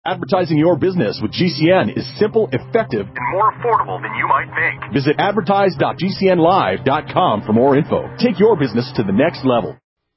Advertising your business with GCN is simple, effective, and more affordable than you might think. Visit advertise.gcnlive.com for more info. Take your business to the next level.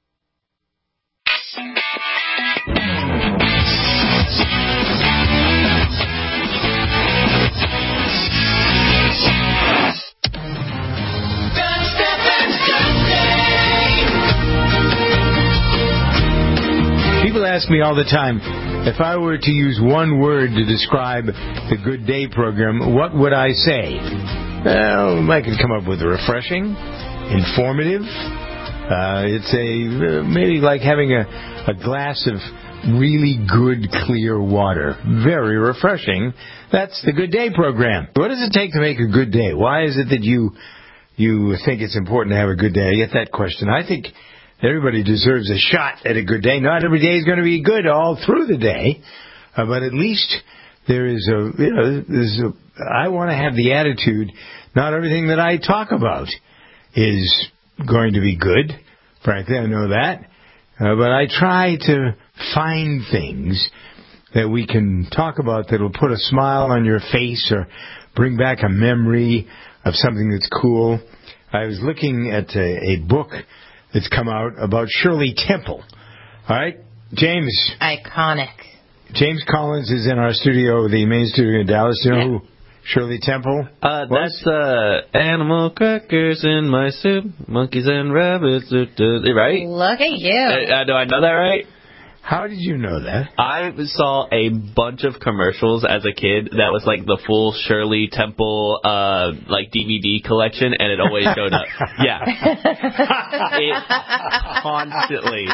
People ask me all the time, if I were to use one word to describe the Good Day program, what would I say? Well, I could come up with refreshing, informative. It's maybe like having a glass of really good, clear water. Very refreshing. That's the Good Day program. What does it take to make a good day? Why is it that you think it's important to have a good day? I get that question. I think everybody deserves a shot at a good day. Not every day is going to be good all through the day, but at least there is I want to have the attitude, not everything that I talk about is going to be good. Frankly, I know that. But I try to find things that we can talk about that will put a smile on your face or bring back a memory of something that's cool. I was looking at a book that's come out about Shirley Temple. All right, James. Iconic. James Collins is in our studio, the main studio in Dallas. You know who Shirley Temple was? That's animal crackers in my soup, monkeys and rabbits. Right? Look at you. Do I know that right? How did you know that? I saw a bunch of commercials as a kid that was like the full Shirley Temple like DVD collection, and it always showed up. Yeah, it constantly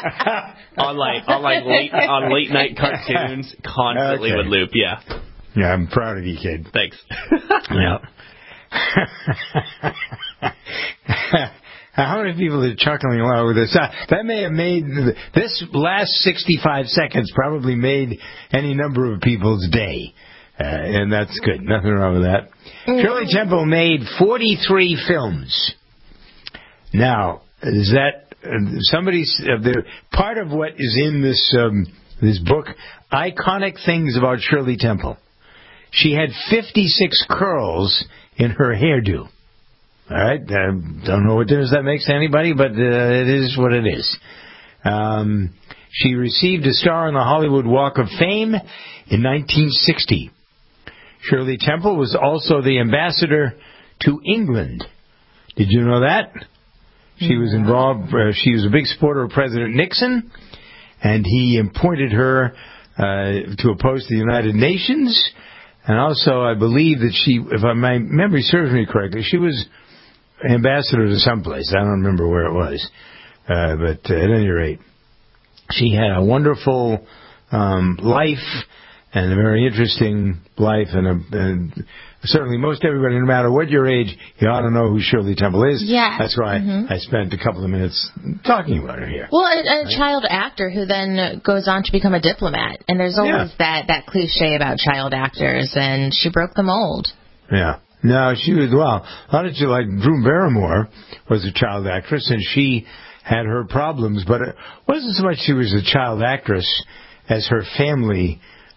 on late night cartoons constantly would loop. Yeah. Yeah, I'm proud of you, kid. Thanks. Yeah. How many people are chuckling along with this? That may have made this last 65 seconds probably made any number of people's day. And that's good. Nothing wrong with that. Shirley Temple made 43 films. Now, is that part of what is in this book, Iconic Things About Shirley Temple? She had 56 curls in her hairdo. All right, don't know what difference that makes to anybody, but it is what it is. She received a star on the Hollywood Walk of Fame in 1960. Shirley Temple was also the ambassador to England. Did you know that? She was involved. She was a big supporter of President Nixon, and he appointed her to a post at the United Nations. And also, I believe that she, if my memory serves me correctly, she was ambassador to someplace. I don't remember where it was. But at any rate, she had a wonderful life and a very interesting life. And certainly most everybody, no matter what your age, you ought to know who Shirley Temple is. Yeah. That's why I spent a couple of minutes talking about her here. Well, a child actor who then goes on to become a diplomat. And there's always that cliche about child actors, and she broke the mold. Yeah. No, she was, a lot of you, like Drew Barrymore was a child actress, and she had her problems, but it wasn't so much she was a child actress as her family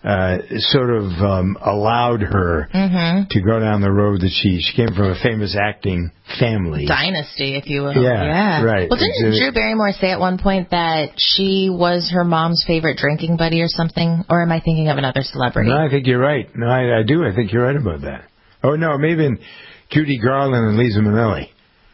allowed her to go down the road that she came from a famous acting family. Dynasty, if you will. Yeah, right. Well, didn't Drew Barrymore say at one point that she was her mom's favorite drinking buddy or something? Or am I thinking of another celebrity? No, I think you're right. No, I do. I think you're right about that. Oh, no, maybe Judy Garland and Liza Minnelli.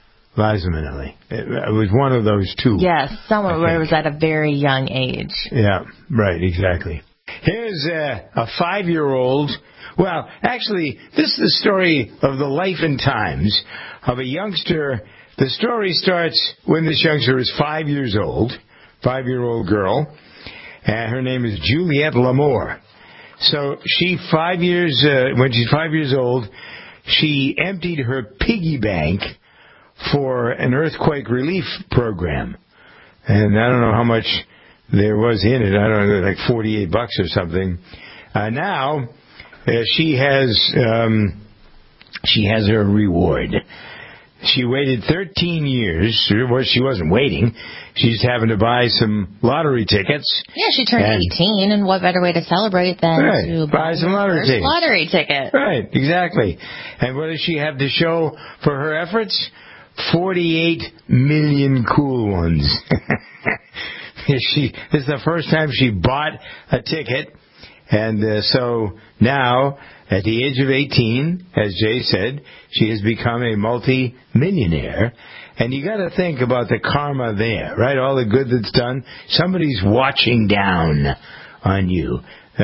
It was one of those two. Yes, someone where it was at a very young age. Yeah, right, exactly. Here's a 5-year-old. Well, actually, this is the story of the life and times of a youngster. The story starts when this youngster is 5 years old, 5-year-old girl, and her name is Juliette L'Amour. So when she's 5 years old, she emptied her piggy bank for an earthquake relief program. And I don't know how much there was in it. I don't know, like $48 or something. Now, she has her reward. She waited 13 years. Well, she wasn't waiting. She's having to buy some lottery tickets. Yeah, she turned 18, and what better way to celebrate than to buy some lottery tickets. Lottery ticket. Right, exactly. And what does she have to show for her efforts? 48 million cool ones. This is the first time she bought a ticket. And so now, at the age of 18, as Jay said, she has become a multi-millionaire. And you got to think about the karma there, right? All the good that's done. Somebody's watching down on you.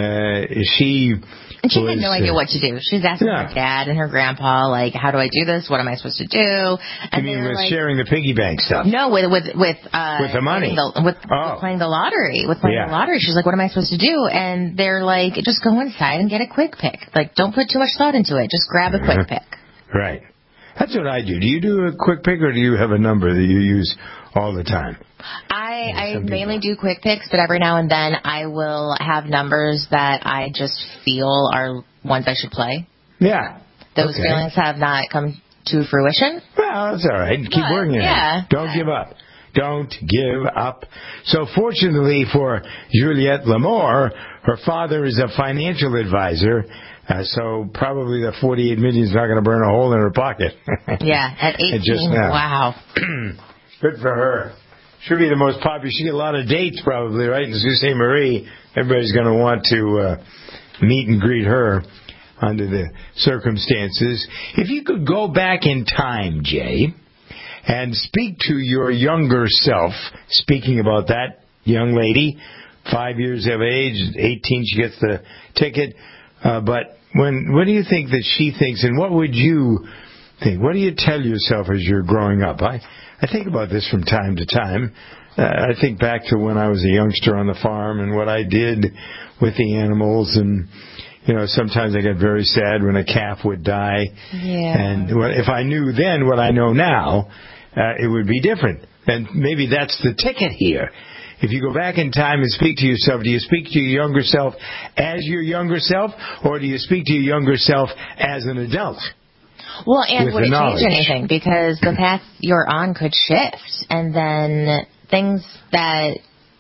And she had no idea what to do. She was asking her dad and her grandpa, like, how do I do this? What am I supposed to do? And you mean with sharing the piggy bank stuff? No, with the money. With playing the lottery. With playing the lottery. She's like, what am I supposed to do? And they're like, just go inside and get a quick pick. Like, don't put too much thought into it. Just grab a quick pick. Right. That's what I do. Do you do a quick pick, or do you have a number that you use all the time? I mainly do quick picks, but every now and then I will have numbers that I just feel are ones I should play. Yeah. Those feelings have not come to fruition. Well, that's all right. Keep working at it. Don't give up. Don't give up. So fortunately for Juliette L'Amour, her father is a financial advisor, so probably the 48 million is not going to burn a hole in her pocket. Yeah, at 18, wow. Good for her. Should be the most popular. She get a lot of dates probably, right? In Sault Ste. Marie, everybody's going to want to meet and greet her under the circumstances. If you could go back in time, Jay, and speak to your younger self, speaking about that young lady, 5 years of age, 18 she gets the ticket, but what do you think that she thinks, and what would you think? What do you tell yourself as you're growing up? I think about this from time to time. I think back to when I was a youngster on the farm and what I did with the animals, and sometimes I get very sad when a calf would die. Yeah. And if I knew then what I know now, it would be different. And maybe that's the ticket here. If you go back in time and speak to yourself, do you speak to your younger self as your younger self, or do you speak to your younger self as an adult? Well, and would it change anything? Because the path you're on could shift, and then things that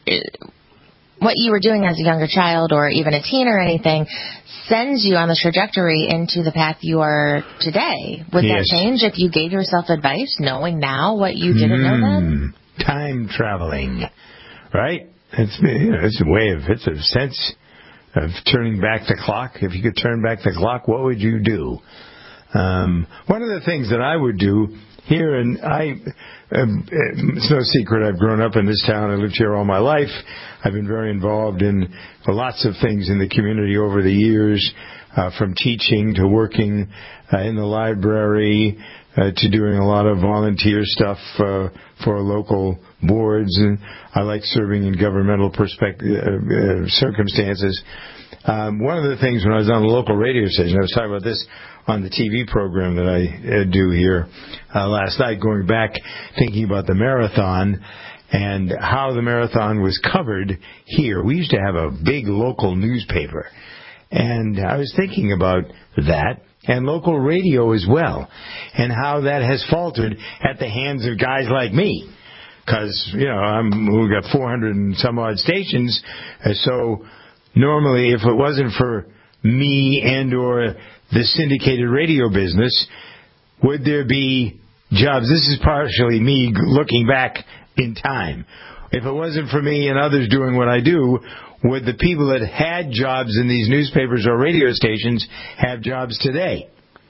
what you were doing as a younger child or even a teen or anything sends you on the trajectory into the path you are today. Would that change if you gave yourself advice knowing now what you didn't know then? Time traveling, right? It's a sense of turning back the clock. If you could turn back the clock, what would you do? One of the things that I would do here, and it's no secret, I've grown up in this town. I lived here all my life. I've been very involved in lots of things in the community over the years, from teaching to working in the library to doing a lot of volunteer stuff for local boards. And I like serving in governmental circumstances. One of the things when I was on the local radio station, I was talking about this on the TV program that I do here last night, going back thinking about the marathon and how the marathon was covered here. We used to have a big local newspaper, and I was thinking about that, and local radio as well, and how that has faltered at the hands of guys like me. Because, we've got 400 and some odd stations, so normally if it wasn't for me and or the syndicated radio business, would there be jobs? This is partially me looking back in time. If it wasn't for me and others doing what I do, would the people that had jobs in these newspapers or radio stations have jobs today?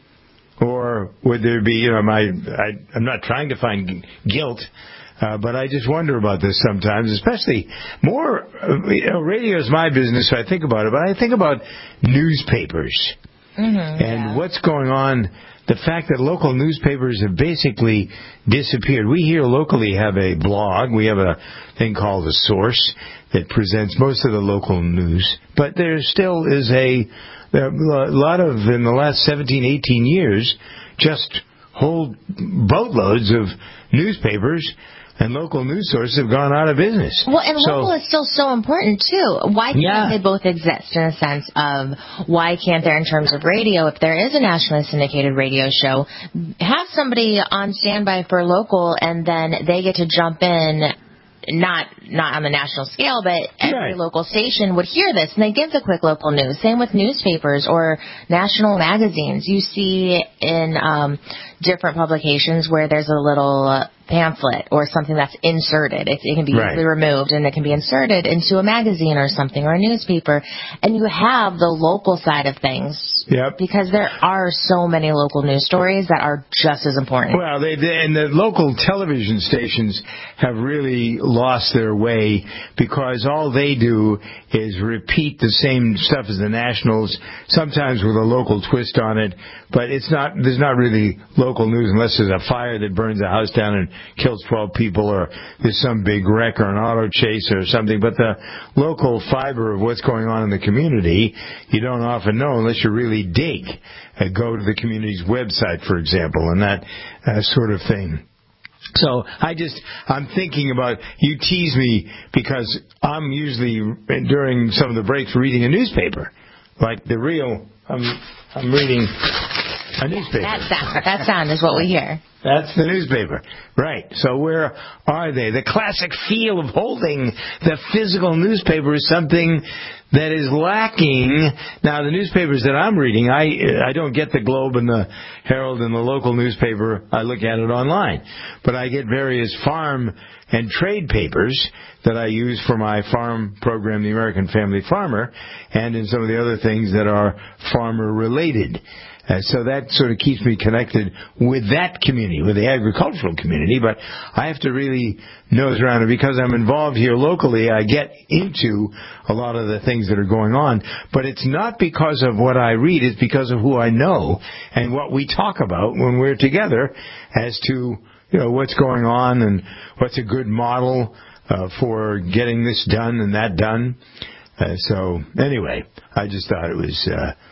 Or would there be, I'm not trying to find guilt, but I just wonder about this sometimes, especially more, radio is my business, so I think about it, but I think about newspapers. And what's going on, the fact that local newspapers have basically disappeared. We here locally have a blog. We have a thing called The Source that presents most of the local news. But there still is a lot of, in the last 17, 18 years, just whole boatloads of newspapers and local news sources have gone out of business. Well, and local is still so important, too. Why can't they both exist in a sense of why can't there, in terms of radio, if there is a nationally syndicated radio show, have somebody on standby for local, and then they get to jump in, not on the national scale, but every local station would hear this, and they give the quick local news. Same with newspapers or national magazines. You see in different publications where there's a little pamphlet or something that's inserted. It can be easily removed, and it can be inserted into a magazine or something, or a newspaper. And you have the local side of things. Yep. Because there are so many local news stories that are just as important. Well, and the local television stations have really lost their way because all they do is repeat the same stuff as the nationals, sometimes with a local twist on it. But there's not really local news unless there's a fire that burns a house down and kills 12 people, or there's some big wreck or an auto chase or something. But the local fiber of what's going on in the community, you don't often know unless you really dig. Go to the community's website, for example, and that sort of thing. So I'm thinking about, you tease me because I'm usually, during some of the breaks, reading a newspaper. Like I'm reading a newspaper. That sound is what we hear. That's the newspaper. Right. So where are they? The classic feel of holding the physical newspaper is something that is lacking. Now, the newspapers that I'm reading, I don't get the Globe and the Herald and the local newspaper. I look at it online. But I get various farm and trade papers that I use for my farm program, The American Family Farmer, and in some of the other things that are farmer-related. So that sort of keeps me connected with that community, with the agricultural community. But I have to really nose around it because I'm involved here locally. I get into a lot of the things that are going on. But it's not because of what I read. It's because of who I know and what we talk about when we're together as to, what's going on and what's a good model for getting this done and that done. So anyway, I just thought it was...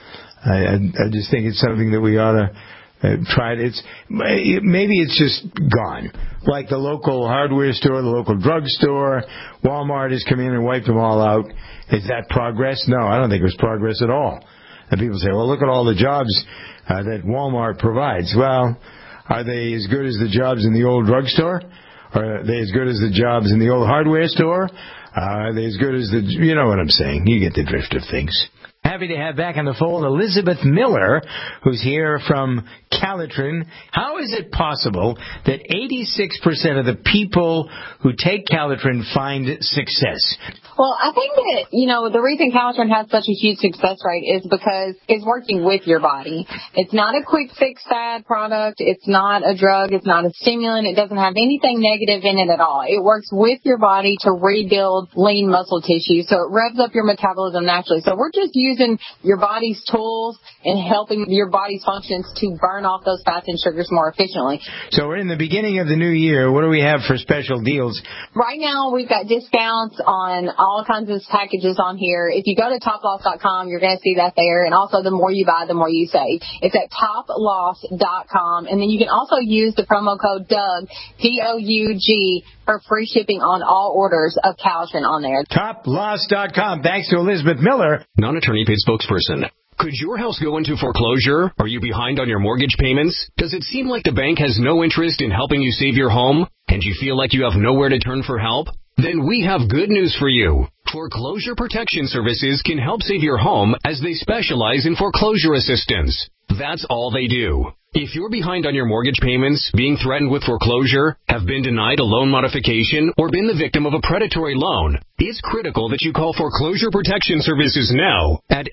I just think it's something that we ought to try. Maybe it's just gone. Like the local hardware store, the local drugstore, Walmart has come in and wiped them all out. Is that progress? No, I don't think it was progress at all. And people say, well, look at all the jobs that Walmart provides. Well, are they as good as the jobs in the old drugstore? Or are they as good as the jobs in the old hardware store? Are they as good as you know what I'm saying. You get the drift of things. Happy to have back on the phone Elizabeth Miller, who's here from Calitrin. How is it possible that 86% of the people who take Calitrin find success? Well, I think that, the reason Calitrin has such a huge success rate is because it's working with your body. It's not a quick fix fad product. It's not a drug. It's not a stimulant. It doesn't have anything negative in it at all. It works with your body to rebuild lean muscle tissue, so it revs up your metabolism naturally. So we're just using your body's tools and helping your body's functions to burn off those fats and sugars more efficiently. So we're in the beginning of the new year. What do we have for special deals? Right now, we've got discounts on all kinds of packages on here. If you go to toploss.com, you're going to see that there. And also, the more you buy, the more you save. It's at toploss.com. And then you can also use the promo code DOUG, D-O-U-G, for free shipping on all orders of Calitrin on there. Toploss.com. Thanks to Elizabeth Miller. Non-attorney paid spokesperson. Could your house go into foreclosure? Are you behind on your mortgage payments? Does it seem like the bank has no interest in helping you save your home? And you feel like you have nowhere to turn for help? Then we have good news for you. Foreclosure Protection Services can help save your home as they specialize in foreclosure assistance. That's all they do. If you're behind on your mortgage payments, being threatened with foreclosure, have been denied a loan modification, or been the victim of a predatory loan, it's critical that you call Foreclosure Protection Services now at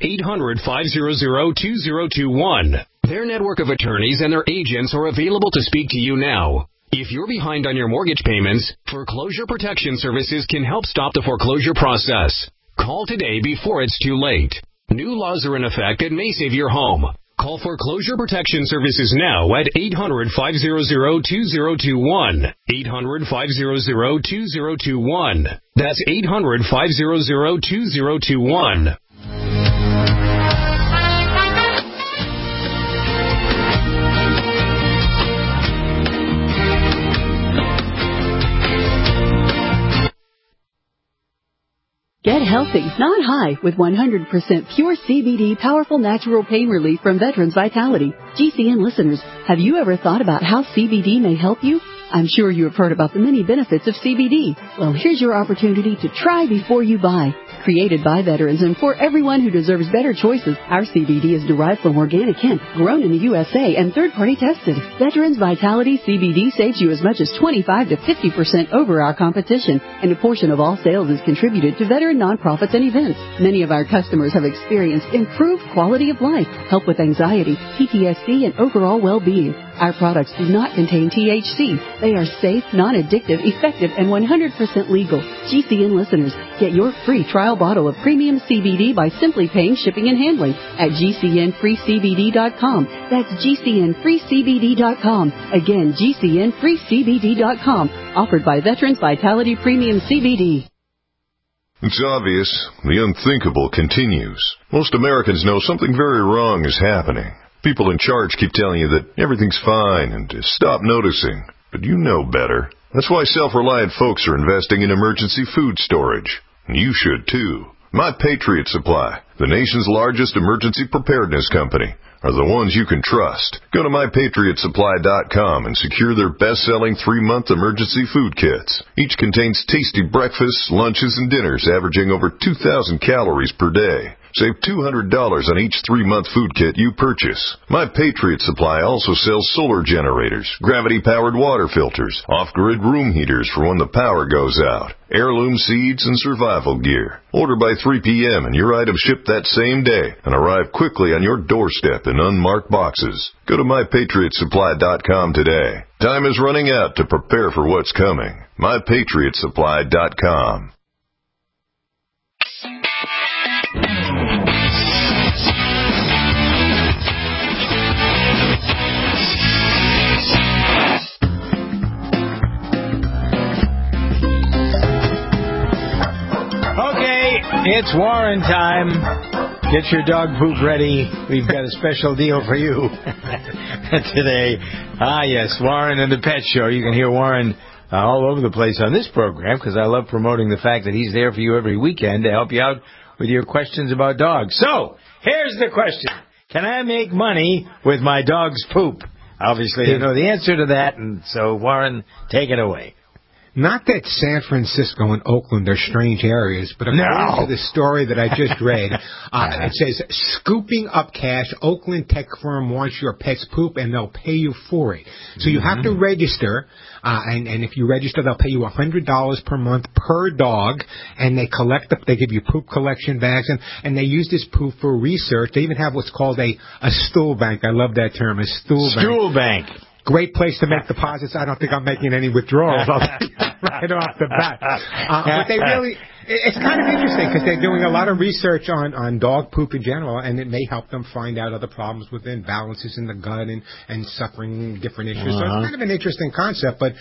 800-500-2021. Their network of attorneys and their agents are available to speak to you now. If you're behind on your mortgage payments, Foreclosure Protection Services can help stop the foreclosure process. Call today before it's too late. New laws are in effect that may save your home. Call Foreclosure Protection Services now at 800-500-2021. 800-500-2021. That's 800-500-2021. Get healthy, not high, with 100% pure CBD powerful natural pain relief from Veterans Vitality. GCN listeners, have you ever thought about how CBD may help you? I'm sure you have heard about the many benefits of CBD. Well, here's your opportunity to try before you buy. Created by veterans and for everyone who deserves better choices, our CBD is derived from organic hemp, grown in the USA and third-party tested. Veterans Vitality CBD saves you as much as 25 to 50% over our competition, and a portion of all sales is contributed to veteran nonprofits and events. Many of our customers have experienced improved quality of life, help with anxiety, PTSD, and overall well-being. Our products do not contain THC. They are safe, non-addictive, effective, and 100% legal. GCN listeners, get your free trial bottle of premium CBD by simply paying shipping and handling at GCNFreeCBD.com. That's GCNFreeCBD.com. Again, GCNFreeCBD.com. Offered by Veterans Vitality Premium CBD. It's obvious. The unthinkable continues. Most Americans know something very wrong is happening. People in charge keep telling you that everything's fine and to stop noticing. But you know better. That's why self-reliant folks are investing in emergency food storage. And you should, too. My Patriot Supply, the nation's largest emergency preparedness company, are the ones you can trust. Go to MyPatriotSupply.com and secure their best-selling 3-month emergency food kits. Each contains tasty breakfasts, lunches, and dinners averaging over 2,000 calories per day. Save $200 on each 3-month food kit you purchase. My Patriot Supply also sells solar generators, gravity-powered water filters, off-grid room heaters for when the power goes out, heirloom seeds, and survival gear. Order by 3 p.m. and your items ship that same day and arrive quickly on your doorstep in unmarked boxes. Go to MyPatriotSupply.com today. Time is running out to prepare for what's coming. MyPatriotSupply.com. It's Warren time. Get your dog poop ready. We've got a special deal for you today. Yes, Warren and the Pet Show. You can hear Warren all over the place on this program because I love promoting the fact that he's there for you every weekend to help you out with your questions about dogs. So, here's the question. Can I make money with my dog's poop? Obviously, you know the answer to that, and so, Warren, take it away. Not that San Francisco and Oakland are strange areas, but according to the story that I just read, it says, scooping up cash, Oakland tech firm wants your pet's poop, and they'll pay you for it. So you have to register, and if you register, they'll pay you $100 per month per dog, and they they give you poop collection bags, and they use this poop for research. They even have what's called a stool bank. I love that term, a stool bank. Great place to make deposits. I don't think I'm making any withdrawals. I'll tell you right off the bat. But they really, it's kind of interesting because they're doing a lot of research on dog poop in general, and it may help them find out other problems with imbalances in the gut and suffering different issues. So it's kind of an interesting concept, but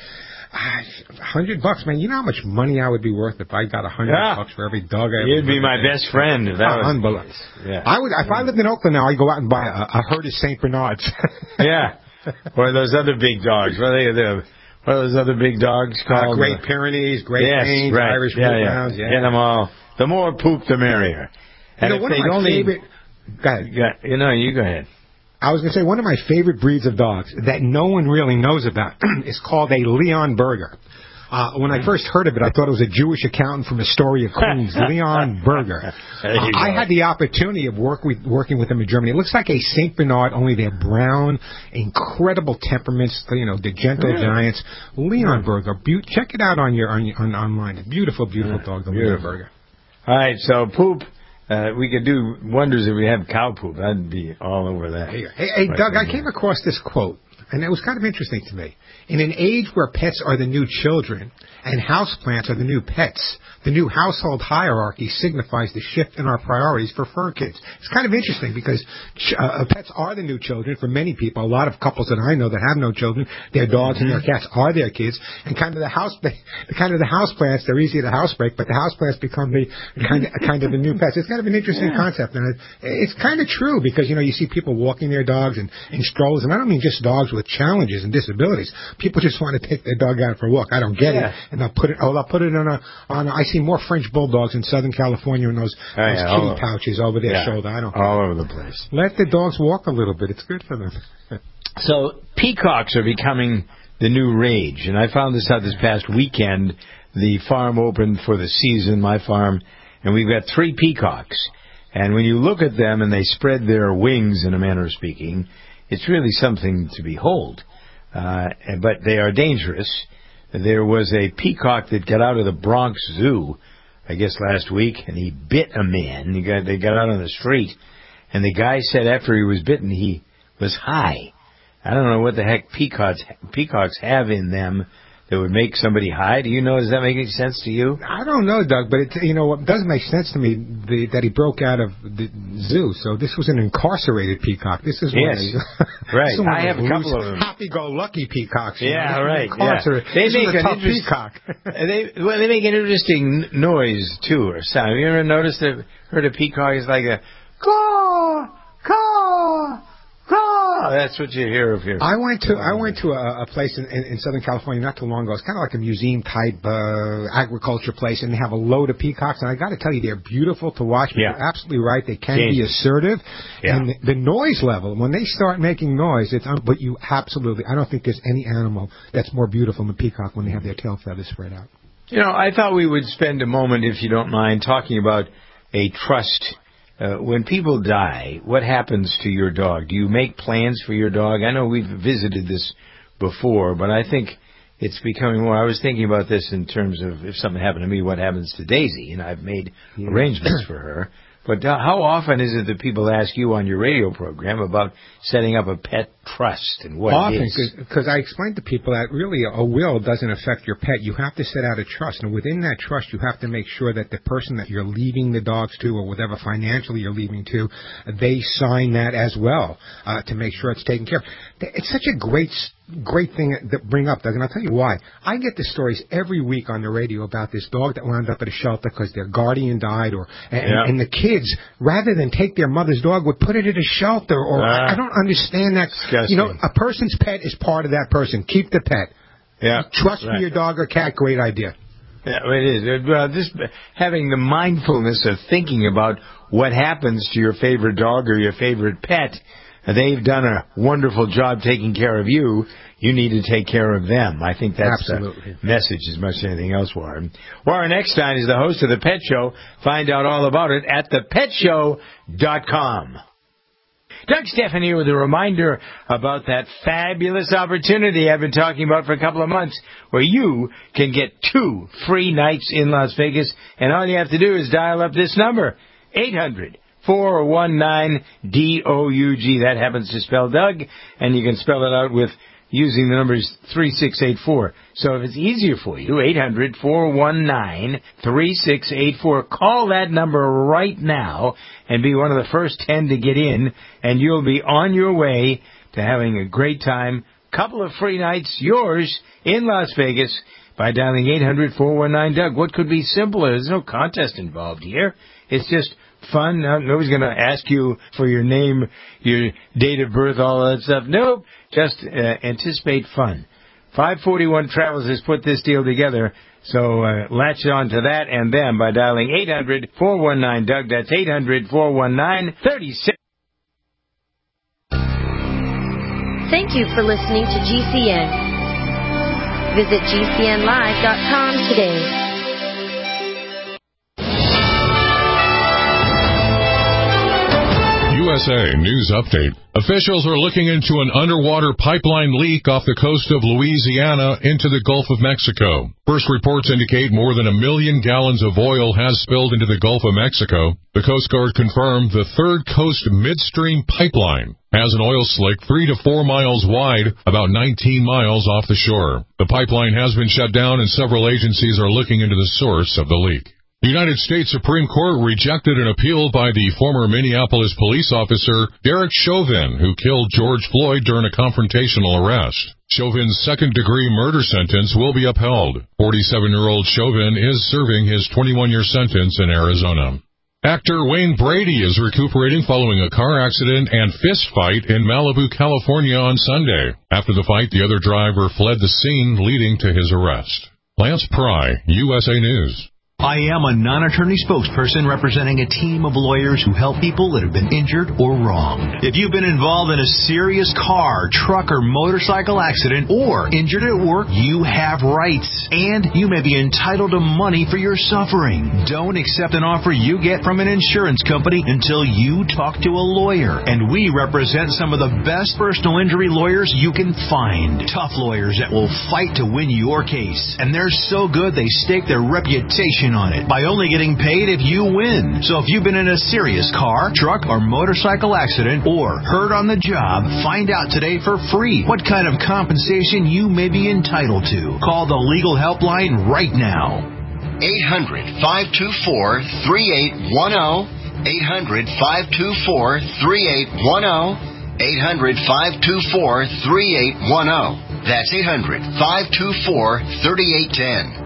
$100, man. You know how much money I would be worth if I got $100 for every dog I ever You'd be my best friend. If that was unbelievable. Yeah. I would, if I lived in Oakland now, I'd go out and buy a herd of St. Bernards. Yeah. Or those other big dogs. What are those other big dogs called? Great Pyrenees, Great Danes, Irish Wolfhounds. Yeah. Get them all. The more poop, the merrier. And one of my favorite... Go ahead. You go ahead. I was going to say, one of my favorite breeds of dogs that no one really knows about is called a Leon Burger. When I first heard of it, I thought it was a Jewish accountant from Astoria, Queens, Leon Burger. I had the opportunity of working with them in Germany. It looks like a St. Bernard, only they're brown, incredible temperaments, the gentle giants. Leon Burger. Check it out on online. Beautiful, beautiful dog, the Leon Burger. All right, so poop. We could do wonders if we had cow poop. I'd be all over that. Hey, Doug, I came across this quote, and it was kind of interesting to me. In an age where pets are the new children and houseplants are the new pets, the new household hierarchy signifies the shift in our priorities for fur kids. It's kind of interesting because pets are the new children for many people. A lot of couples that I know that have no children, their dogs and their cats are their kids. And kind of the houseplants, they're easy to housebreak, but the houseplants become the kind of the new pets. It's kind of an interesting concept, and it's kind of true because you see people walking their dogs in strollers, and I don't mean just dogs with with challenges and disabilities. People just want to take their dog out for a walk. I don't get it. And I'll put it I see more French bulldogs in Southern California in those kitty pouches over their shoulder. I don't all over the place. Let the dogs walk a little bit. It's good for them. So peacocks are becoming the new rage, and I found this out this past weekend. The farm opened for the season, my farm, and we've got 3 peacocks. And when you look at them and they spread their wings, in a manner of speaking, it's really something to behold. But they are dangerous. There was a peacock that got out of the Bronx Zoo, I guess last week, and he bit a man. They got out on the street, and the guy said after he was bitten he was high. I don't know what the heck peacocks have in them that would make somebody high. Do you know? Does that make any sense to you? I don't know, Doug, but it does make sense to me that he broke out of the zoo. So this was an incarcerated peacock. This is right. I have a couple of them. Happy-go-lucky peacocks. Yeah, right. They make an interesting peacock. They make an interesting noise too, or sound. Have you ever heard a peacock? It's like a caw, caw. Oh, that's what you hear of here. I went to a place in Southern California not too long ago. It's kind of like a museum-type agriculture place, and they have a load of peacocks. And I got to tell you, they're beautiful to watch. But you're absolutely right. They can be assertive. Yeah. And the noise level, when they start making noise, but you absolutely, I don't think there's any animal that's more beautiful than a peacock when they have their tail feathers spread out. I thought we would spend a moment, if you don't mind, talking about a trust. When people die, what happens to your dog? Do you make plans for your dog? I know we've visited this before, but I think it's becoming more. I was thinking about this in terms of if something happened to me, what happens to Daisy? And I've made arrangements for her. But how often is it that people ask you on your radio program about setting up a pet trust and what it is? Often, because I explained to people that really a will doesn't affect your pet. You have to set out a trust, and within that trust, you have to make sure that the person that you're leaving the dogs to, or whatever financially you're leaving to, they sign that as well to make sure it's taken care of. It's such a great thing to bring up, Doug, and I'll tell you why. I get the stories every week on the radio about this dog that wound up at a shelter because their guardian died, and the kids, rather than take their mother's dog, would put it at a shelter. Or I don't understand that. Disgusting. A person's pet is part of that person. Keep the pet. Yeah. Trust for your dog or cat. Great idea. Yeah, it is. Just having the mindfulness of thinking about what happens to your favorite dog or your favorite pet. They've done a wonderful job taking care of you. You need to take care of them. I think that's the message as much as anything else, Warren. Warren Eckstein is the host of The Pet Show. Find out all about it at thepetshow.com. Doug Stephan here with a reminder about that fabulous opportunity I've been talking about for a couple of months where you can get 2 free nights in Las Vegas, and all you have to do is dial up this number, 800-419-DOUG. That happens to spell Doug, and you can spell it out with using the numbers 3684. So if it's easier for you, 800-419-3684. Call that number right now and be one of the first 10 to get in, and you'll be on your way to having a great time. Couple of free nights, yours, in Las Vegas by dialing 800-419-DOUG. What could be simpler? There's no contest involved here. It's just fun. Nobody's going to ask you for your name, your date of birth, all that stuff. Nope. Just anticipate fun. 541 Travels has put this deal together, so latch on to that and them by dialing 800-419-DOUG. That's 800-419-36. Thank you for listening to GCN. Visit GCNlive.com today. USA News Update. Officials are looking into an underwater pipeline leak off the coast of Louisiana into the Gulf of Mexico. First reports indicate more than 1 million gallons of oil has spilled into the Gulf of Mexico. The Coast Guard confirmed the Third Coast Midstream Pipeline has an oil slick 3 to 4 miles wide, about 19 miles off the shore. The pipeline has been shut down, and several agencies are looking into the source of the leak. The United States Supreme Court rejected an appeal by the former Minneapolis police officer Derek Chauvin, who killed George Floyd during a confrontational arrest. Chauvin's second-degree murder sentence will be upheld. 47-year-old Chauvin is serving his 21-year sentence in Arizona. Actor Wayne Brady is recuperating following a car accident and fist fight in Malibu, California on Sunday. After the fight, the other driver fled the scene, leading to his arrest. Lance Pry, USA News. I am a non-attorney spokesperson representing a team of lawyers who help people that have been injured or wronged. If you've been involved in a serious car, truck, or motorcycle accident or injured at work, you have rights, and you may be entitled to money for your suffering. Don't accept an offer you get from an insurance company until you talk to a lawyer, and we represent some of the best personal injury lawyers you can find. Tough lawyers that will fight to win your case, and they're so good they stake their reputation on it by only getting paid if you win. So if you've been in a serious car, truck, or motorcycle accident or hurt on the job, find out today for free what kind of compensation you may be entitled to. Call the legal helpline right now. 800-524-3810. 800-524-3810. 800-524-3810. That's 800-524-3810.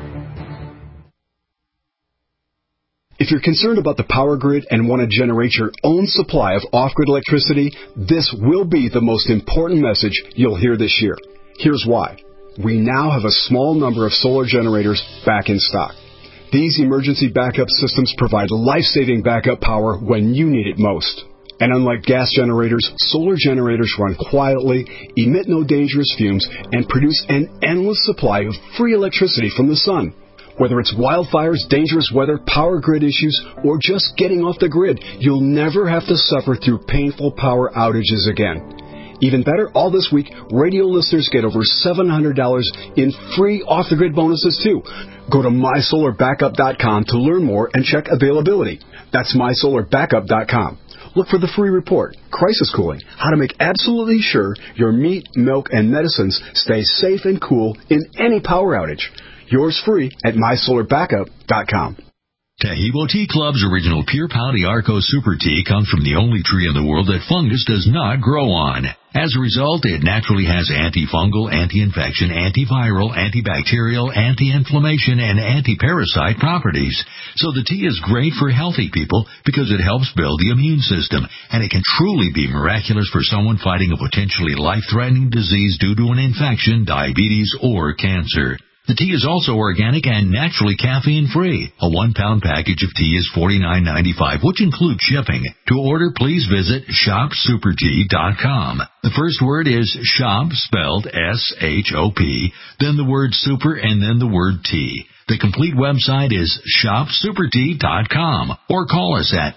If you're concerned about the power grid and want to generate your own supply of off-grid electricity, this will be the most important message you'll hear this year. Here's why. We now have a small number of solar generators back in stock. These emergency backup systems provide life-saving backup power when you need it most. And unlike gas generators, solar generators run quietly, emit no dangerous fumes, and produce an endless supply of free electricity from the sun. Whether it's wildfires, dangerous weather, power grid issues, or just getting off the grid, you'll never have to suffer through painful power outages again. Even better, all this week, radio listeners get over $700 in free off-the-grid bonuses, too. Go to MySolarBackup.com to learn more and check availability. That's MySolarBackup.com. Look for the free report, Crisis Cooling, how to make absolutely sure your meat, milk, and medicines stay safe and cool in any power outage. Yours free at MySolarBackup.com. Taheebo Tea Club's original Pure Pau Arco Super Tea comes from the only tree in the world that fungus does not grow on. As a result, it naturally has antifungal, anti-infection, antiviral, antibacterial, anti-inflammation, and anti-parasite properties. So the tea is great for healthy people because it helps build the immune system, and it can truly be miraculous for someone fighting a potentially life-threatening disease due to an infection, diabetes, or cancer. The tea is also organic and naturally caffeine-free. A 1-pound package of tea is $49.95, which includes shipping. To order, please visit shopsupertea.com. The first word is shop, spelled S-H-O-P, then the word super, and then the word tea. The complete website is shopsupertea.com, or call us at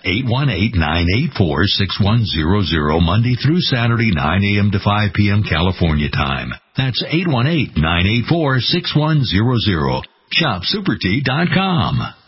818-984-6100 Monday through Saturday, 9 a.m. to 5 p.m. California time. That's 818-984-6100. shopsupertea.com.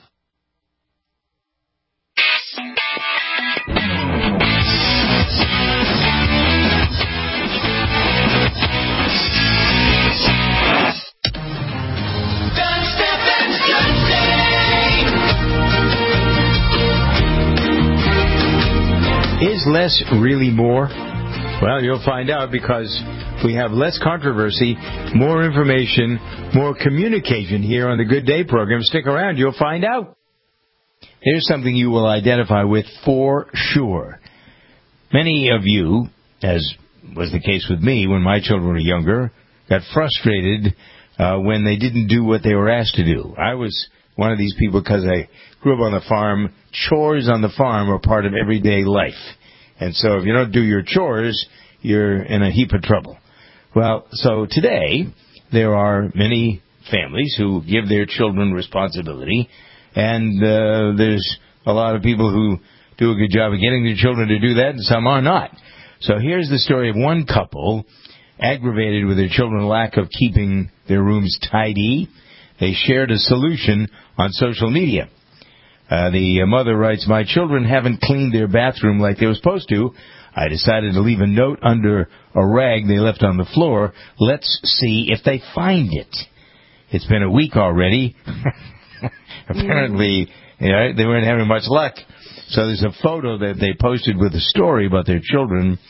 Is less really more? Well, you'll find out because we have less controversy, more information, more communication here on the Good Day program. Stick around, you'll find out. Here's something you will identify with for sure. Many of you, as was the case with me when my children were younger, got frustrated when they didn't do what they were asked to do. I was one of these people because I grew up on the farm. Chores on the farm are part of everyday life. And so if you don't do your chores, you're in a heap of trouble. Well, so today, there are many families who give their children responsibility, and there's a lot of people who do a good job of getting their children to do that, and some are not. So here's the story of one couple aggravated with their children's lack of keeping their rooms tidy. They shared a solution on social media. The mother writes, "My children haven't cleaned their bathroom like they were supposed to. I decided to leave a note under a rag they left on the floor. Let's see if they find it. It's been a week already." Apparently, they weren't having much luck. So there's a photo that they posted with a story about their children.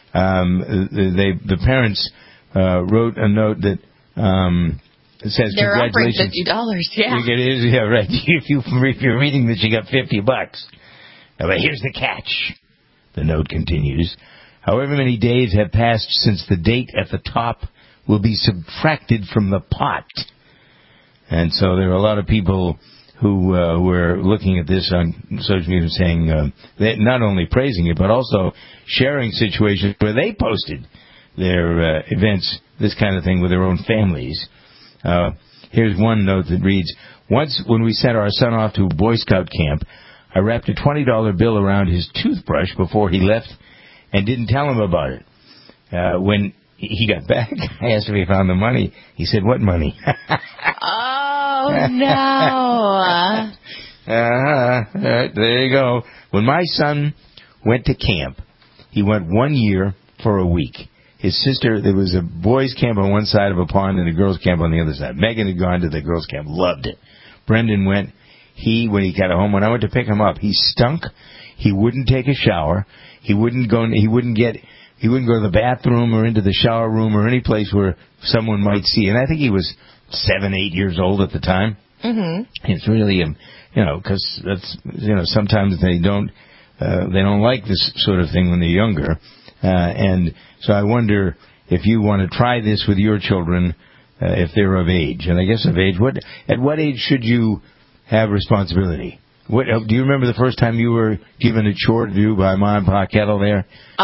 The parents wrote a note that it says, they're offering "Congratulations." $50, yeah. Yeah, right. If you're reading this, you got $50. But here's the catch. The note continues. However many days have passed since the date at the top will be subtracted from the pot. And so there are a lot of people who were looking at this on social media saying, not only praising it, but also sharing situations where they posted their events, this kind of thing, with their own families. Here's one note that reads, once when we sent our son off to Boy Scout camp, I wrapped a $20 bill around his toothbrush before he left and didn't tell him about it. When he got back, I asked if he found the money. He said, what money? Oh, no. There you go. When my son went to camp, he went 1 year for a week. His sister, there was a boys' camp on one side of a pond and a girls' camp on the other side. Megan had gone to the girls' camp, loved it. Brendan went. When he got home, when I went to pick him up, he stunk. He wouldn't take a shower. He wouldn't go to the bathroom or into the shower room or any place where someone might see. And I think he was 7, 8 years old at the time. Mm-hmm. It's really, because that's, sometimes they don't like this sort of thing when they're younger. And so I wonder if you want to try this with your children, if they're of age. And I guess of age, at what age should you have responsibility? Do you remember the first time you were given a chore to do by Mom and Pa Kettle there?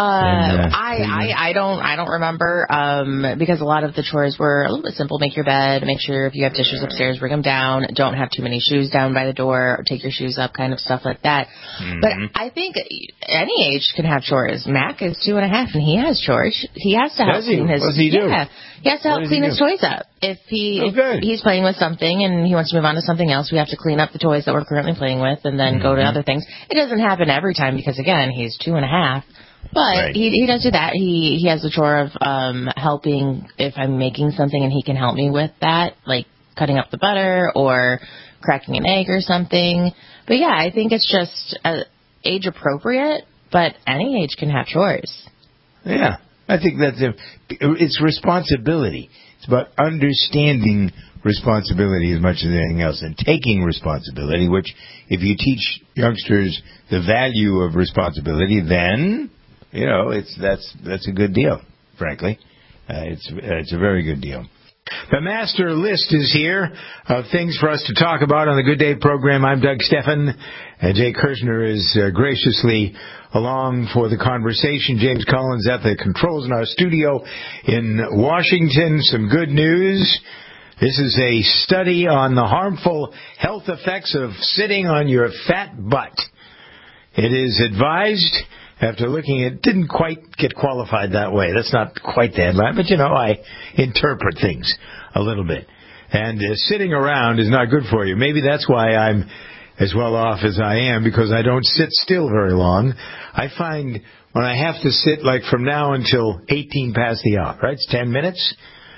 I don't remember, because a lot of the chores were a little bit simple. Make your bed, make sure if you have dishes upstairs, bring them down. Don't have too many shoes down by the door, or take your shoes up, kind of stuff like that. Mm-hmm. But I think any age can have chores. Mac is 2.5 and he has chores. He has to help clean his. What does he do? Yeah, he has to help clean his toys up. If he's playing with something and he wants to move on to something else, we have to clean up the toys that we're currently playing with and then go to other things. It doesn't happen every time because, again, he's 2.5. But right. he does do that. He has the chore of helping if I'm making something and he can help me with that, like cutting up the butter or cracking an egg or something. But, yeah, I think it's just age appropriate, but any age can have chores. Yeah, I think it's responsibility. It's about understanding responsibility as much as anything else and taking responsibility, which if you teach youngsters the value of responsibility, then, that's a good deal, frankly. It's a very good deal. The master list is here of things for us to talk about on the Good Day program. I'm Doug Steffen. Jay Kirshner is graciously along for the conversation. James Collins at the controls in our studio in Washington. Some good news. This is a study on the harmful health effects of sitting on your fat butt. It is advised, after looking at it, didn't quite get qualified that way. That's not quite the headline, but I interpret things a little bit. And sitting around is not good for you. Maybe that's why I'm as well off as I am, because I don't sit still very long. I find when I have to sit like from now until 18 past the hour, right? It's 10 minutes.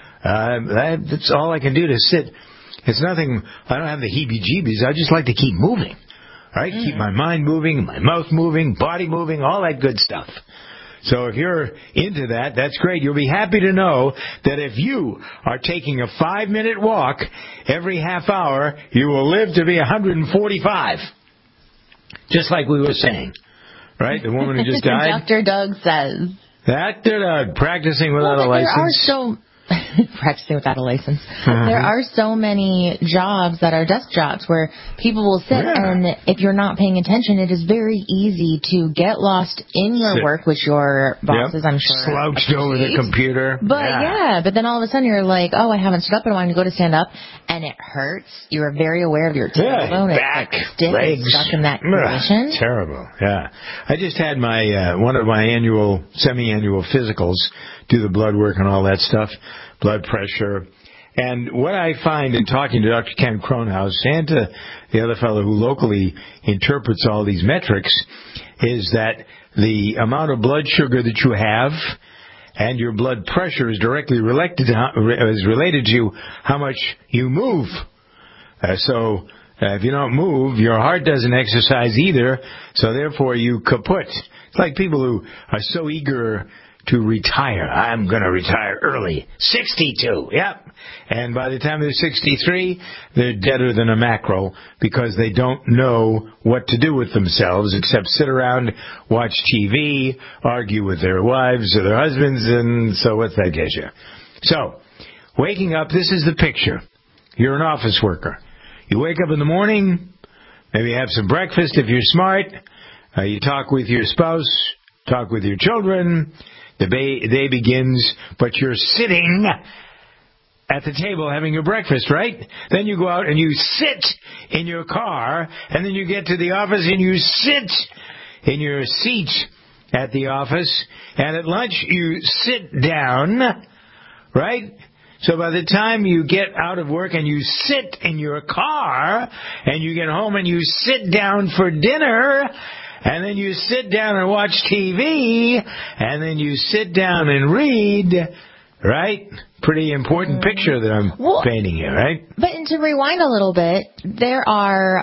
That's all I can do to sit. It's nothing. I don't have the heebie-jeebies. I just like to keep moving, right? Mm-hmm. Keep my mind moving, my mouth moving, body moving, all that good stuff. So if you're into that, that's great. You'll be happy to know that if you are taking a 5-minute walk every half hour, you will live to be 145. Just like we were saying, right? The woman who just died. Dr. Doug says. Dr. Doug, practicing without a license. Practicing without a license. There are so many jobs that are desk jobs where people will sit, and if you're not paying attention, it is very easy to get lost in your work, which your bosses, I'm sure, slouched over the computer. But but then all of a sudden you're like, oh, I haven't stood up in a while, and you go to stand up, and it hurts. You're very aware of your tailbone. Back, it's like stiff, legs, stuck in that position. Terrible. Yeah, I just had my one of my semi-annual physicals, do the blood work and all that stuff, blood pressure. And what I find in talking to Dr. Ken Kronhaus and to the other fellow who locally interprets all these metrics is that the amount of blood sugar that you have and your blood pressure is directly related to how much you move. So if you don't move, your heart doesn't exercise either, so therefore you kaput. It's like people who are so eager to retire. I'm going to retire early. 62, yep. And by the time they're 63, they're deader than a mackerel because they don't know what to do with themselves except sit around, watch TV, argue with their wives or their husbands, and so what's that get you? So, waking up, this is the picture. You're an office worker. You wake up in the morning, maybe have some breakfast if you're smart, you talk with your spouse, talk with your children, the day begins, but you're sitting at the table having your breakfast, right? Then you go out and you sit in your car, and then you get to the office and you sit in your seat at the office, and at lunch you sit down, right? So by the time you get out of work and you sit in your car, and you get home and you sit down for dinner, and then you sit down and watch TV, and then you sit down and read, right? Pretty important picture that I'm painting here, right? But to rewind a little bit, there are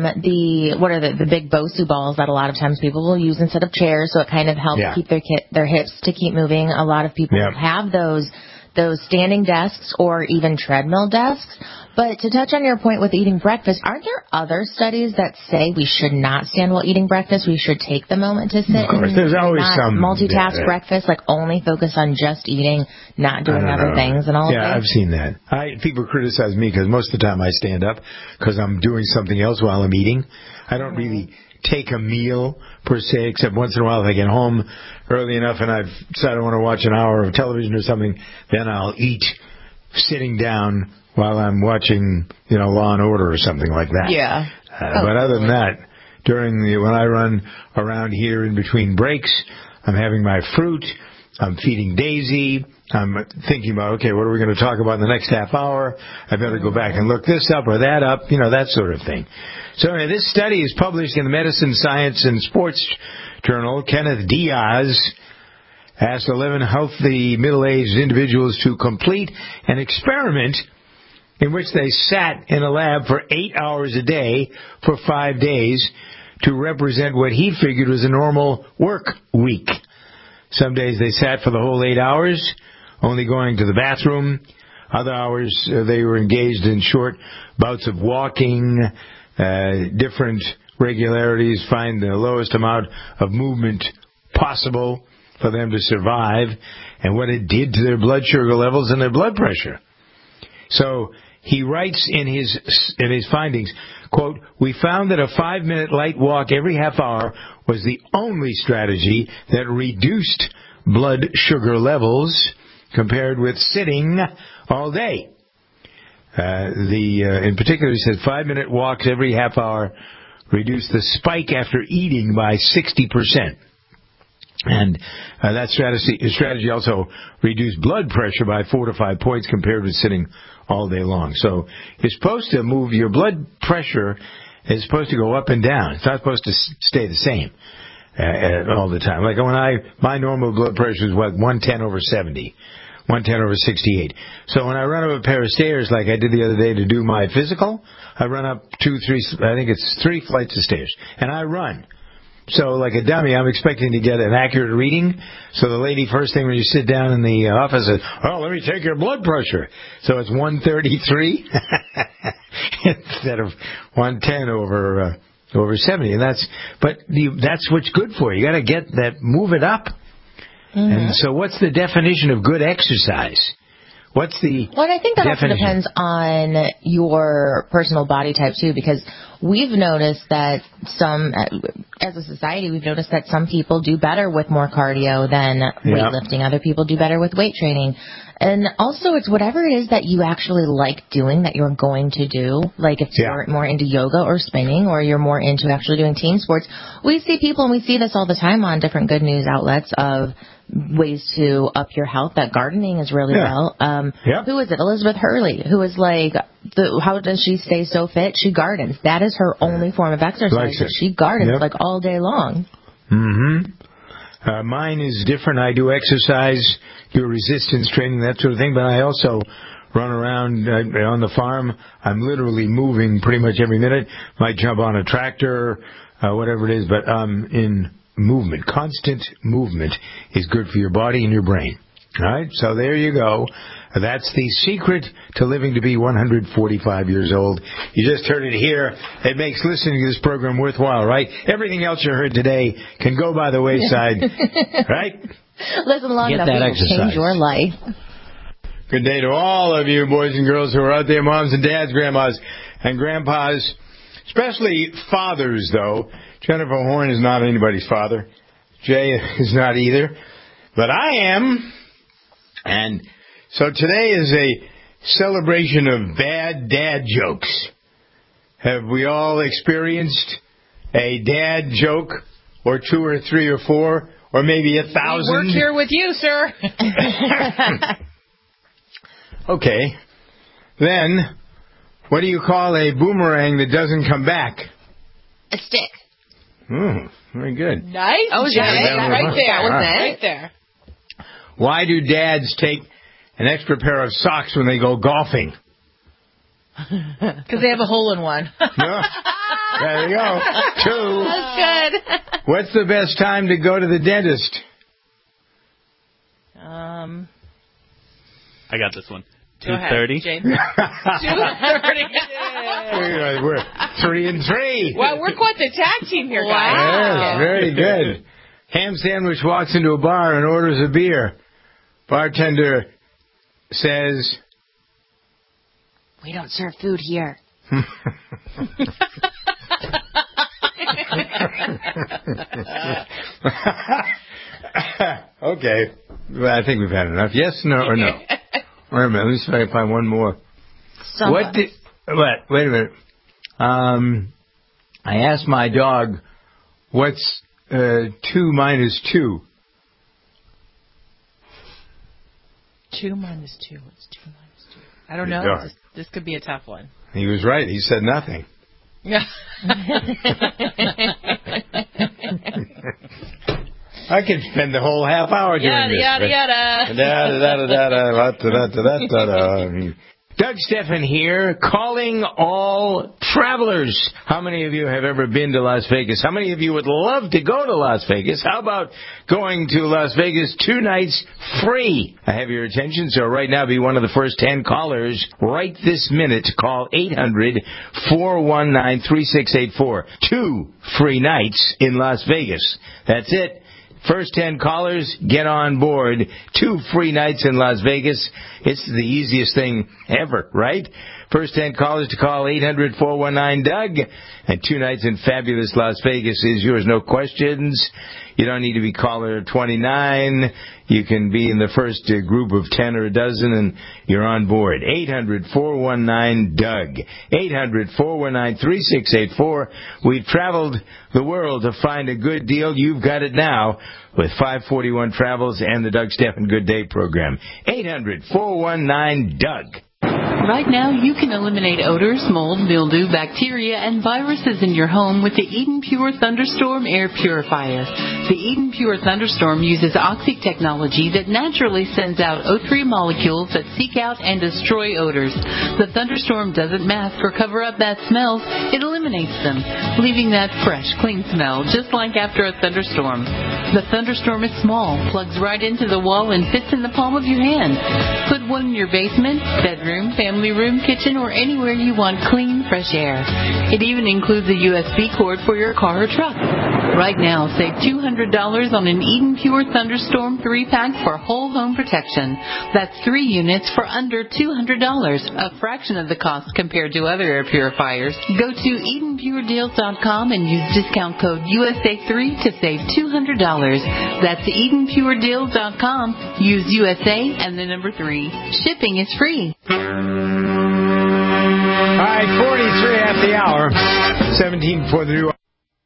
the big Bosu balls that a lot of times people will use instead of chairs, so it kind of helps keep their hips to keep moving. A lot of people have those standing desks or even treadmill desks. But to touch on your point with eating breakfast, aren't there other studies that say we should not stand while eating breakfast? We should take the moment to sit and there's always not some multitask breakfast, like only focus on just eating, not doing other things and all that. Yeah, I've seen that. People criticize me because most of the time I stand up because I'm doing something else while I'm eating. I don't really take a meal per se, except once in a while if I get home early enough and I've decided I want to watch an hour of television or something, then I'll eat sitting down while I'm watching, Law and Order or something like that. Yeah. But other than that, when I run around here in between breaks, I'm having my fruit, I'm feeding Daisy, I'm thinking about, okay, what are we going to talk about in the next half hour? I better go back and look this up or that up, that sort of thing. So this study is published in the Medicine, Science, and Sports Journal. Kenneth Diaz asked 11 healthy middle-aged individuals to complete an experiment in which they sat in a lab for 8 hours a day for 5 days to represent what he figured was a normal work week. Some days they sat for the whole 8 hours, only going to the bathroom. Other hours they were engaged in short bouts of walking, different regularities, find the lowest amount of movement possible for them to survive, and what it did to their blood sugar levels and their blood pressure. So he writes in his findings, quote, "We found that a 5-minute light walk every half hour was the only strategy that reduced blood sugar levels compared with sitting all day." In particular, he said 5-minute walks every half hour reduced the spike after eating by 60%. And that strategy also reduced blood pressure by 4 to 5 points compared with sitting all day long. So you're supposed to move, your blood pressure is supposed to go up and down. It's not supposed to stay the same all the time. Like my normal blood pressure is 110 over 70. 110 over 68. So when I run up a pair of stairs like I did the other day to do my physical, I run up 3 flights of stairs. And I run. So like a dummy, I'm expecting to get an accurate reading. So the lady, first thing when you sit down in the office says, "Oh, let me take your blood pressure." So it's 133 instead of 110 over 70. And that's what's good for you. You got to get that, move it up. Mm-hmm. And so what's the definition of good exercise? What's the Well, I think that also depends on your personal body type, too, because we've noticed that as a society, we've noticed that some people do better with more cardio than weightlifting. Other people do better with weight training. And also, it's whatever it is that you actually like doing that you're going to do. Like if you're more into yoga or spinning, or you're more into actually doing team sports. We see people, and we see this all the time on different good news outlets, of ways to up your health. That gardening is really well. Who is it? Elizabeth Hurley, who is like, how does she stay so fit? She gardens. That is her only form of exercise. She gardens like all day long. Mm-hmm. Mine is different. I do exercise, do resistance training, that sort of thing, but I also run around on the farm. I'm literally moving pretty much every minute. Might jump on a tractor, whatever it is, but in movement. Constant movement is good for your body and your brain. All right? So there you go. That's the secret to living to be 145 years old. You just heard it here. It makes listening to this program worthwhile, right? Everything else you heard today can go by the wayside, right? Listen long enough to change your life. Good day to all of you boys and girls who are out there, moms and dads, grandmas and grandpas, especially fathers, though. Jennifer Horn is not anybody's father. Jay is not either. But I am. And so today is a celebration of bad dad jokes. Have we all experienced a dad joke or 2 or 3 or 4 or maybe 1,000? We work here with you, sir. Okay. Then, what do you call a boomerang that doesn't come back? A stick. Very good. Nice. Oh, Jay. Right there. Right there. Why do dads take an extra pair of socks when they go golfing? Because they have a hole in one. No. There you go. 2. That's good. What's the best time to go to the dentist? I got this one. 2:30. 2:30. We're 3 and 3. Well, we're quite the tag team here, guys. Yes, very good. Ham Sandwich walks into a bar and orders a beer. Bartender says, "We don't serve food here." Okay. Well, I think we've had enough. Yes, no, or no? Wait a minute. Let me see if I can find one more. Wait a minute. I asked my dog, what's 2 minus 2? 2 minus 2. What's 2 minus 2? I don't know. This could be a tough one. He was right. He said nothing. Yeah. I could spend the whole half hour doing this. Yada, yada. Doug Steffen here, calling all travelers. How many of you have ever been to Las Vegas? How many of you would love to go to Las Vegas? How about going to Las Vegas 2 nights free? I have your attention, so right now be one of the first 10 callers right this minute. Call 800-419-3684. 2 free nights in Las Vegas. That's it. First 10 callers, get on board. 2 free nights in Las Vegas. It's the easiest thing ever, right? First 10 callers to call 800-419-DOUG. And 2 nights in fabulous Las Vegas is yours, no questions. You don't need to be caller 29. You can be in the first group of 10 or a dozen, and you're on board. 800-419-DOUG. 800-419-3684. We've traveled the world to find a good deal. You've got it now with 541 Travels and the Doug Steffen Good Day program. 800-419-DOUG. Right now, you can eliminate odors, mold, mildew, bacteria, and viruses in your home with the Eden Pure Thunderstorm Air Purifier. The Eden Pure Thunderstorm uses Oxy technology that naturally sends out O3 molecules that seek out and destroy odors. The Thunderstorm doesn't mask or cover up bad smells. It eliminates them, leaving that fresh, clean smell, just like after a thunderstorm. The Thunderstorm is small, plugs right into the wall, and fits in the palm of your hand. Put one in your basement, bedroom, family room, kitchen, or anywhere you want clean, fresh air. It even includes a USB cord for your car or truck. Right now, save $200 on an Eden Pure Thunderstorm 3-pack for whole home protection. That's 3 units for under $200, a fraction of the cost compared to other air purifiers. Go to EdenPureDeals.com and use discount code USA3 to save $200. That's EdenPureDeals.com. Use USA and the number 3. Shipping is free. All right, 43 after the hour, 17 before the new.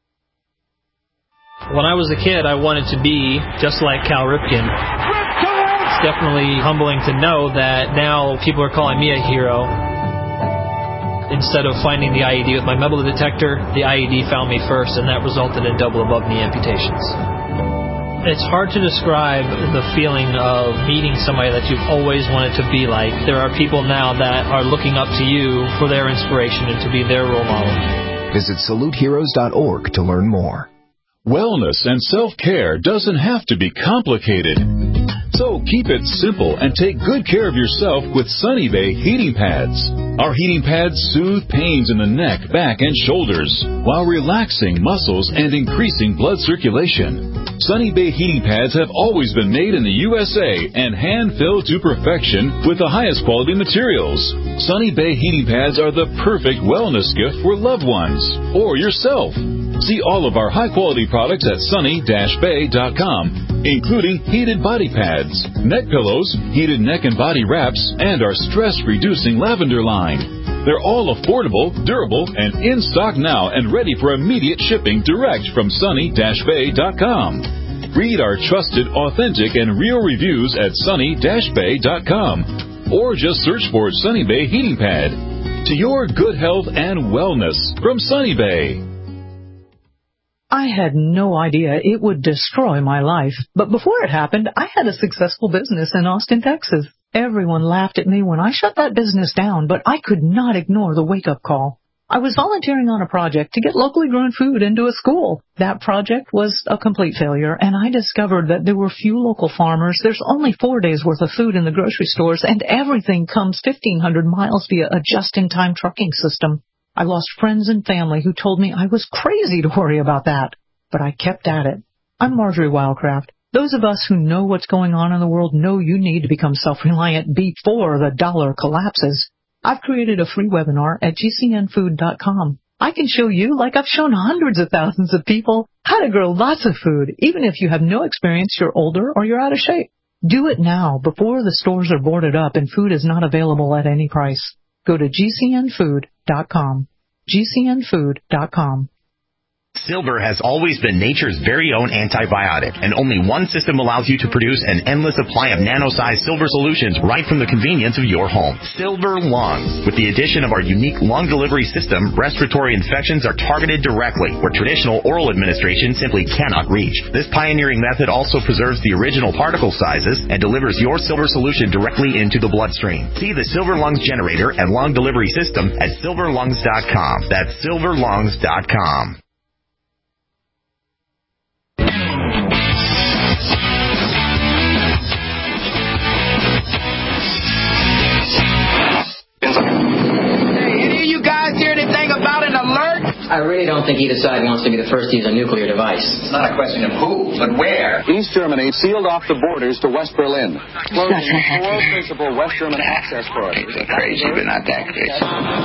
When I was a kid, I wanted to be just like Cal Ripken. It's definitely humbling to know that now people are calling me a hero. Instead of finding the IED with my metal detector, the IED found me first, and that resulted in double above knee amputations. It's hard to describe the feeling of meeting somebody that you've always wanted to be like. There are people now that are looking up to you for their inspiration and to be their role model. Visit SaluteHeroes.org to learn more. Wellness and self-care doesn't have to be complicated. So keep it simple and take good care of yourself with Sunny Bay heating pads. Our heating pads soothe pains in the neck, back, and shoulders while relaxing muscles and increasing blood circulation. Sunny Bay heating pads have always been made in the USA and hand-filled to perfection with the highest quality materials. Sunny Bay heating pads are the perfect wellness gift for loved ones or yourself. See all of our high-quality products at sunny-bay.com, including heated body pads, neck pillows, heated neck and body wraps, and our stress-reducing lavender line. They're all affordable, durable, and in stock now and ready for immediate shipping direct from sunny-bay.com. Read our trusted, authentic, and real reviews at sunny-bay.com, or just search for Sunny Bay Heating Pad. To your good health and wellness from Sunny Bay. I had no idea it would destroy my life, but before it happened, I had a successful business in Austin, Texas. Everyone laughed at me when I shut that business down, but I could not ignore the wake-up call. I was volunteering on a project to get locally grown food into a school. That project was a complete failure, and I discovered that there were few local farmers. There's only 4 days' worth of food in the grocery stores, and everything comes 1,500 miles via a just-in-time trucking system. I lost friends and family who told me I was crazy to worry about that, but I kept at it. I'm Marjorie Wildcraft. Those of us who know what's going on in the world know you need to become self-reliant before the dollar collapses. I've created a free webinar at gcnfood.com. I can show you, like I've shown hundreds of thousands of people, how to grow lots of food, even if you have no experience, you're older, or you're out of shape. Do it now, before the stores are boarded up and food is not available at any price. Go to gcnfood.com. gcnfood.com. Silver has always been nature's very own antibiotic, and only one system allows you to produce an endless supply of nano-sized silver solutions right from the convenience of your home. Silver Lungs. With the addition of our unique lung delivery system, respiratory infections are targeted directly, where traditional oral administration simply cannot reach. This pioneering method also preserves the original particle sizes and delivers your silver solution directly into the bloodstream. See the Silver Lungs generator and lung delivery system at silverlungs.com. That's silverlungs.com. I really don't think either side wants to be the first to use a nuclear device. It's not a question of who, but where. East Germany sealed off the borders to West Berlin, closing 4 principal West German access corridors. Crazy, but not that crazy.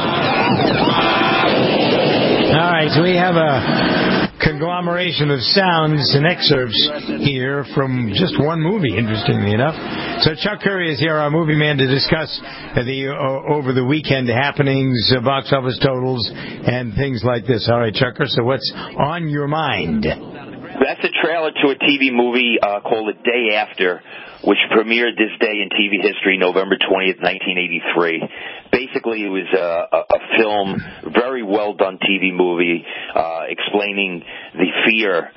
All right, so we have a conglomeration of sounds and excerpts here from just one movie, interestingly enough. So Chuck Curry is here, our movie man, to discuss the over the weekend happenings, box office totals, and things like this. All right, Chucker, so what's on your mind? That's a trailer to a TV movie called The Day After, which premiered this day in TV history, November 20th, 1983. Basically, it was a film, very well done TV movie, explaining the fear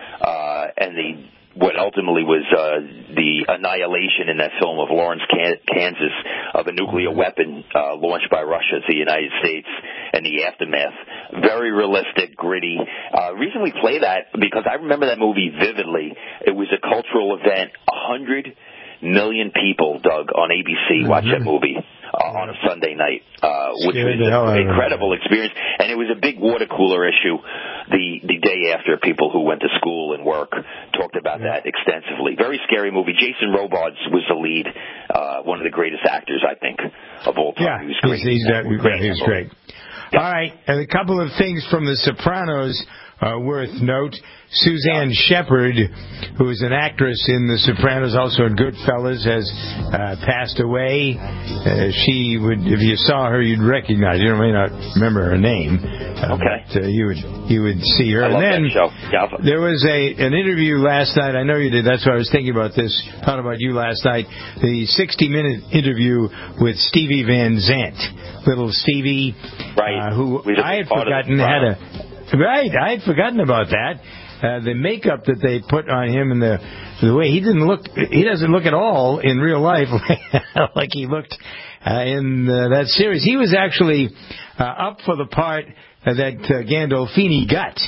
and what ultimately was the annihilation in that film of Lawrence, Kansas, of a nuclear weapon launched by Russia to the United States and the aftermath. Very realistic, gritty. Reason we play that because I remember that movie vividly. It was a cultural event. 100 million people, Doug, on ABC watched that movie on a Sunday night, which was an incredible experience. And it was a big water cooler issue the day after. People who went to school and work talked about that extensively. Very scary movie. Jason Robards was the lead, one of the greatest actors, I think, of all time. Yeah, he was great. He's great. Yeah. All right, and a couple of things from The Sopranos worth note. Suzanne Shepard, who is an actress in The Sopranos, also in Goodfellas, has passed away. She would, if you saw her, you'd recognize her. You may not remember her name, but you would see her. I love that show. Yeah. There was an interview last night. I know you did. That's why I was thinking about this. Thought about you last night. The 60-minute interview with Stevie Van Zandt, little Stevie, who I had forgotten had a. Right, I had forgotten about that. The makeup that they put on him and the way he doesn't look at all in real life like he looked in that series. He was actually up for the part that Gandolfini got.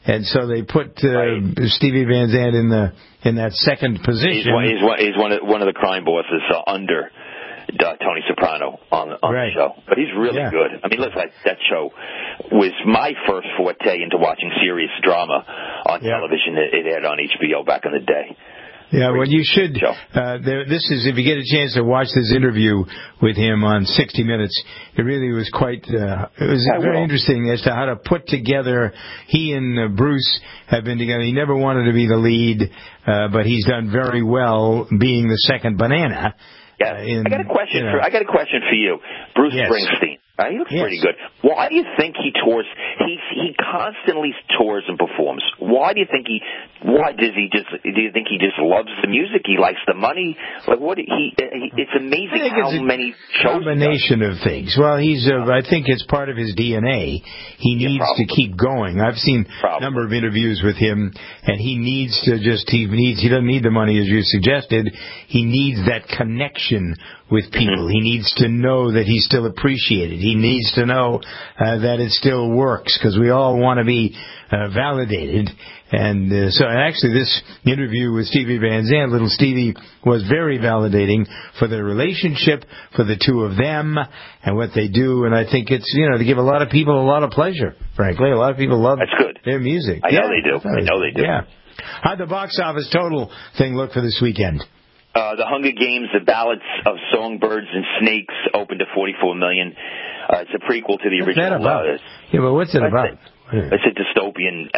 and so they put Stevie Van Zandt in that second position. He's one of the crime bosses under Tony Soprano on the show. But he's really good. I mean, listen, that show was my first forte into watching serious drama on television. It aired on HBO back in the day. Yeah, well, you should. This is, if you get a chance to watch this interview with him on 60 Minutes, it really was quite. It was very interesting as to how to put together. He and Bruce have been together. He never wanted to be the lead, but he's done very well being the second banana. Yeah, I got a question for you, Bruce Springsteen. He looks pretty good. Why do you think he tours? He constantly tours and performs. Why do you think do you think he just loves the music? He likes the money? Like what? It's amazing how many shows. Combination of things. Well, I think it's part of his DNA. He needs to keep going. I've seen a number of interviews with him, and he needs to he doesn't need the money as you suggested. He needs that connection with people. He needs to know that he's still appreciated. He needs to know that it still works, because we all want to be validated. And so actually this interview with Stevie Van Zandt, little Stevie, was very validating for their relationship, for the two of them, and what they do. And I think it's, they give a lot of people a lot of pleasure, frankly. A lot of people love their music. I know they do. Yeah. How'd the box office total thing look for this weekend? The Hunger Games, The Ballads of Songbirds and Snakes, opened to $44 million. It's a prequel to the original. What's that about? But what's it about? It's a dystopian,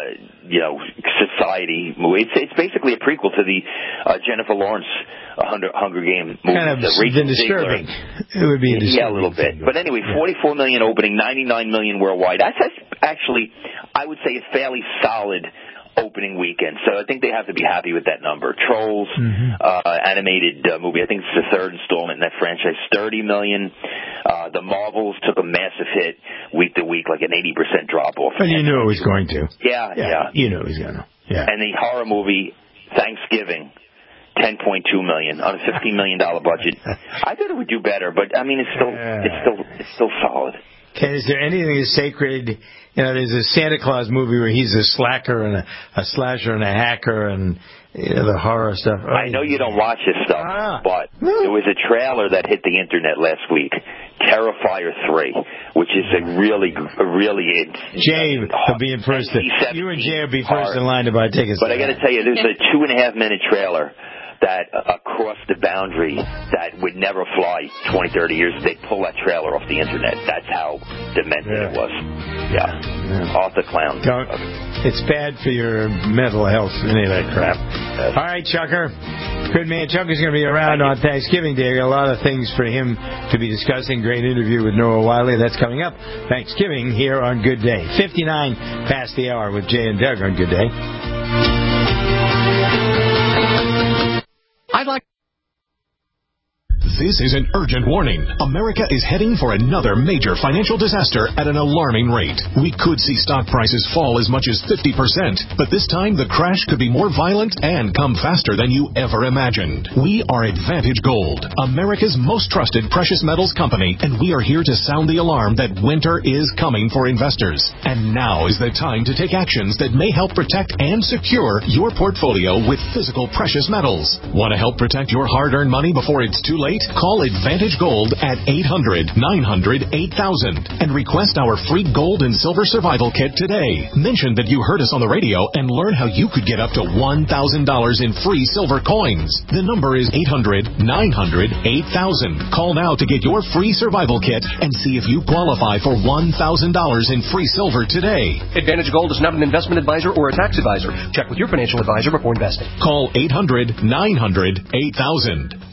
society movie. It's basically a prequel to the Jennifer Lawrence Hunger Game movie. Kind of disturbing. It would be disturbing. Yeah, a little bit. But anyway, $44 million opening, $99 million worldwide. That's actually, I would say, a fairly solid opening weekend, so I think they have to be happy with that number. Trolls, animated movie, I think it's the third installment in that franchise, $30 million. The Marvels took a massive hit week to week, like an 80% drop off. And you knew it was going to. Yeah. You knew it was going to. Yeah. And the horror movie, Thanksgiving, $10.2 million on a $15 million budget. I thought it would do better, but I mean, it's still solid. Ken, is there anything as sacred? There's a Santa Claus movie where he's a slacker and a slasher and a hacker and the horror stuff. I know you don't watch this stuff, but there was a trailer that hit the internet last week, Terrifier 3, which is a really Jay will be in first. You and Jay will be first in line to buy tickets. But I got to tell you, there's a 2.5-minute trailer that crossed the boundary that would never fly 20, 30 years. They pull that trailer off the internet. That's how demented it was. Yeah. Off the clown. It's bad for your mental health, any of that crap. All right, Chucker. Good man. Chucker's going to be around on Thanksgiving Day. Got a lot of things for him to be discussing. Great interview with Noah Wiley. That's coming up Thanksgiving here on Good Day. 59 past the hour with Jay and Doug on Good Day. This is an urgent warning. America is heading for another major financial disaster at an alarming rate. We could see stock prices fall as much as 50%, but this time the crash could be more violent and come faster than you ever imagined. We are Advantage Gold, America's most trusted precious metals company, and we are here to sound the alarm that winter is coming for investors. And now is the time to take actions that may help protect and secure your portfolio with physical precious metals. Want to help protect your hard-earned money before it's too late? Call Advantage Gold at 800-900-8000 and request our free gold and silver survival kit today. Mention that you heard us on the radio and learn how you could get up to $1,000 in free silver coins. The number is 800-900-8000. Call now to get your free survival kit and see if you qualify for $1,000 in free silver today. Advantage Gold is not an investment advisor or a tax advisor. Check with your financial advisor before investing. Call 800-900-8000.